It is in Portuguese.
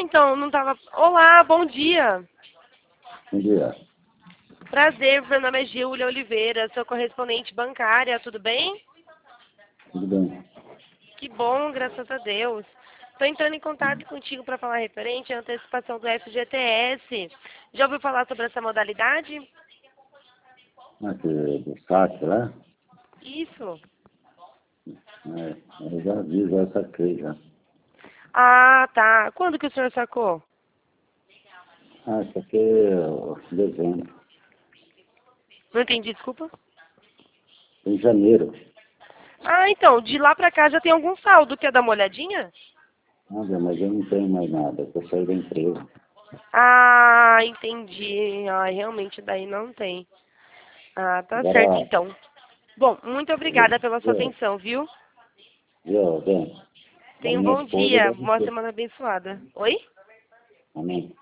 então, não tava... Olá, bom dia. Bom dia. Prazer, meu nome é Júlia Oliveira, sou correspondente bancária, tudo bem? Tudo bem? Que bom, graças a Deus. Estou entrando em contato contigo para falar referente à antecipação do FGTS. Já ouviu falar sobre essa modalidade? Aqui do saque lá? Isso. Eu já vi, já saquei já. Ah, tá. Quando que o senhor sacou? Isso aqui é dezembro. Não entendi, desculpa. Em janeiro. Ah, então, de lá pra cá já tem algum saldo. Quer dar uma olhadinha? Mas eu não tenho mais nada, eu saí da empresa. Ah, entendi. Ah, realmente daí não tem. Ah, tá certo Agora, então. Bom, muito obrigada pela sua atenção, viu? bem, a Tenha um minha bom esposa dia, deve uma ter. semana abençoada. Oi? Amém.